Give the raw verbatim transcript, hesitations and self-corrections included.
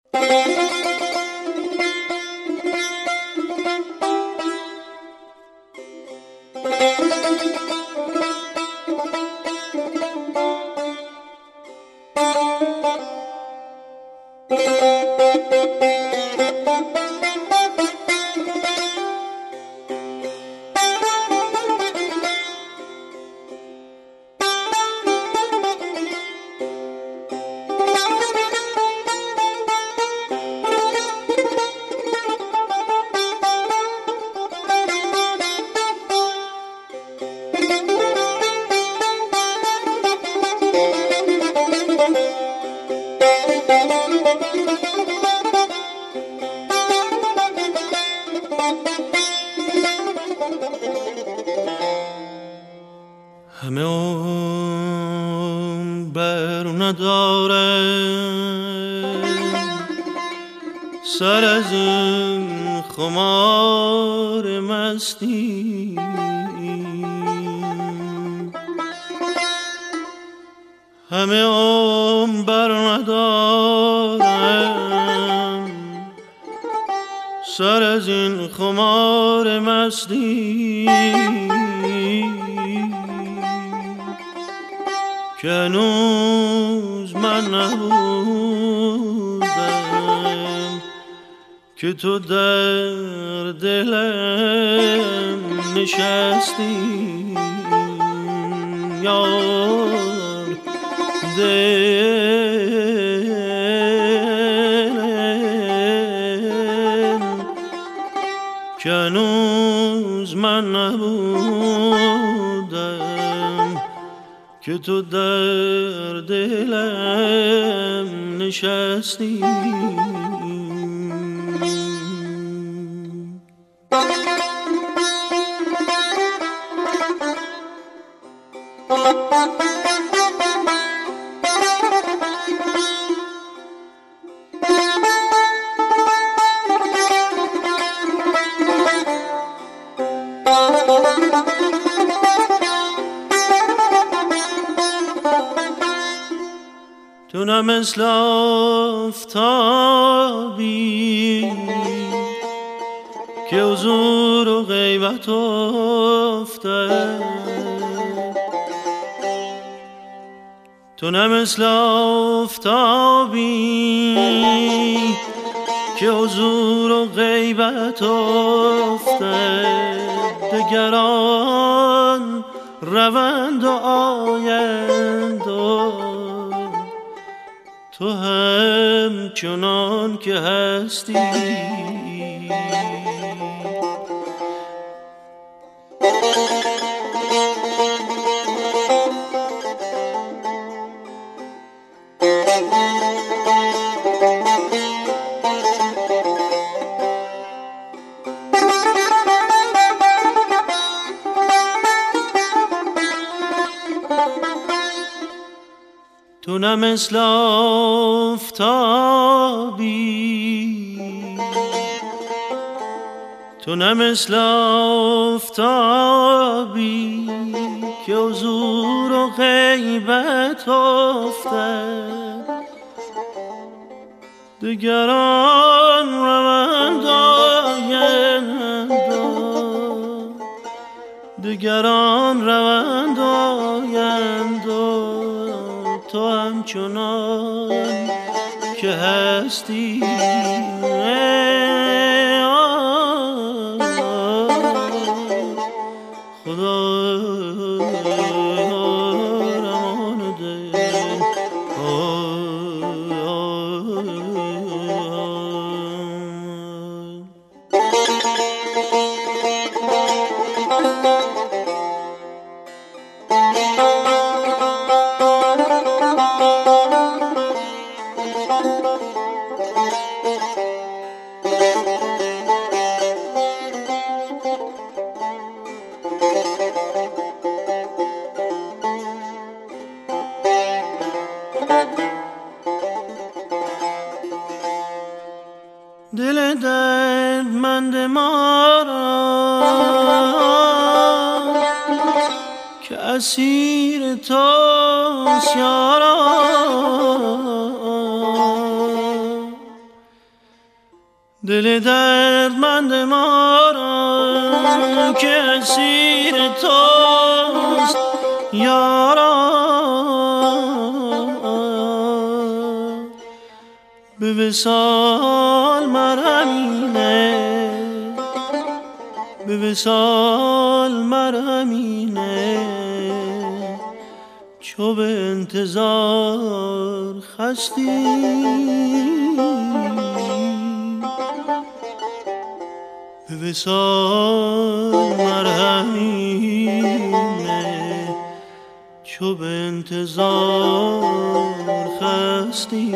همه اون بر ندارم سر از این خمار مستی، همه اون بر ندارم سر از این خمار مستی، که هنوز من نبودم که تو در دلم نشستی. یار دل که هنوز من نبودم که تو در دلم نشستی. تو نه مثل آفتابی که حضور و غیبت افتد، تو نه مثل آفتابی که حضور و غیبت افتد، دگران روند و آیند و تو هم چنان که هستی. تو نه مثل آفتابی، تو نه مثل آفتابی که حضور و غیبت افتد، دگران روند آیند دگران روند آیند تو همچنان که هستی. خدا رمان دل دل دردمند ما را که اسیر توست یارا، دل دردمند ما را که اسیر توست یارا، به وصال مرهمینه، به وصال مرهمینه، چو به انتظار خستی به وصال مرهمینه، چو به انتظار خستی.